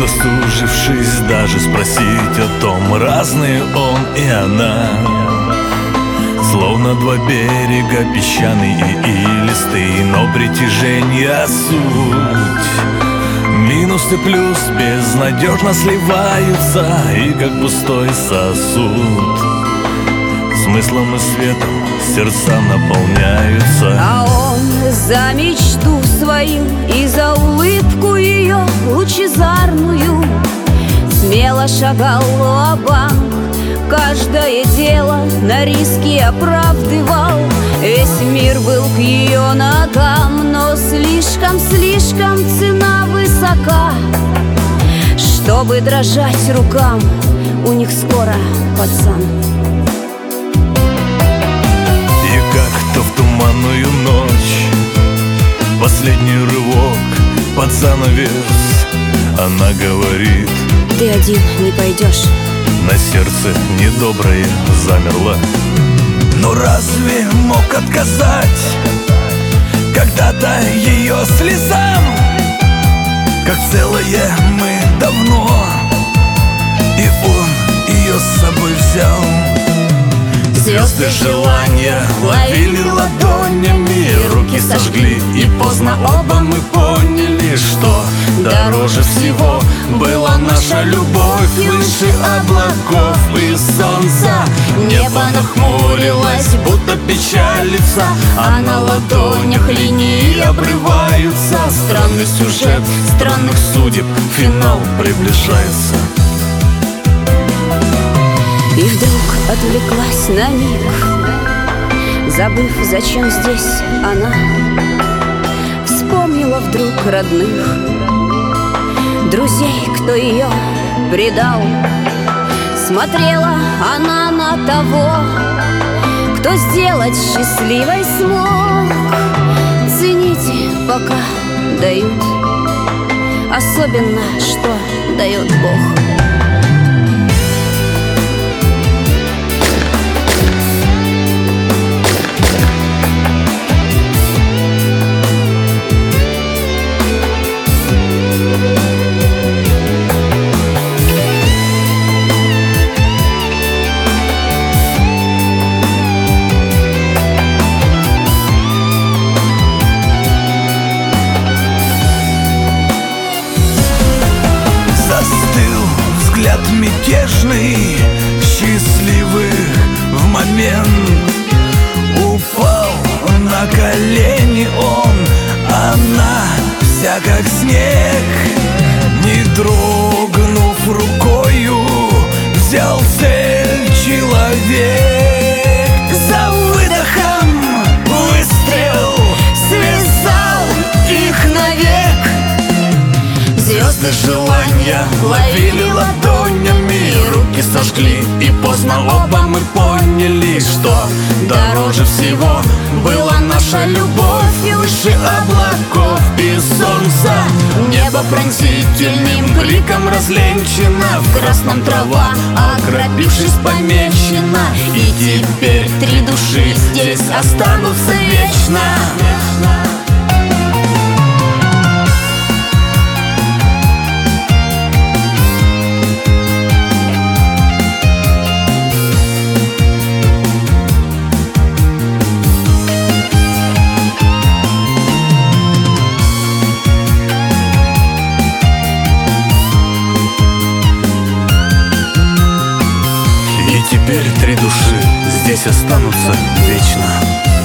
удосужившись даже спросить о том, разные он и она. Словно два берега, песчаный и илистый, но притяжение суть. Минус и плюс безнадежно сливаются, и как пустой сосуд смыслом и светом сердца наполняются. А он за мечту свою и за улыбку ее лучезарную смело шагал ва-банк, каждое дело на риски оправдывал. Весь мир был к ее ногам, но слишком цена высока, чтобы дрожать рукам. У них скоро пацан. И как-то в туманную ночь, последний рывок под занавес, она говорит: ты один не пойдешь. На сердце недоброе замерло. Но разве мог отказать когда-то ее слезам? Как целое мы давно, и он ее с собой взял. Звезды желания ловили ладонями, руки сожгли, и поздно оба мы поняли, что дороже всего была наша любовь. Выше облаков и солнца небо нахмурилось, будто печалится, а на ладонях линии обрываются. Странный сюжет странных судеб, финал приближается. И вдруг отвлеклась на миг, забыв, зачем здесь она. Вспомнила вдруг родных, друзей, кто ее предал. Смотрела она на того, кто сделать счастливой смог. Цените, пока дают, особенно, что дает Бог. Взгляд мятежный, счастливый в момент. Упал на колени он, она вся как снег. Не дрогнув рукою, взял цель человек. За выдохом выстрел связал их навек. Звезды желания ловили ладонями, руки сожгли, и поздно оба мы поняли, что дороже всего была наша любовь. Выше облаков и солнца небо пронзительным бликом разленчено, в красном трава, окропившись, помечена. И теперь три души здесь останутся вечно. Теперь три души здесь останутся вечно.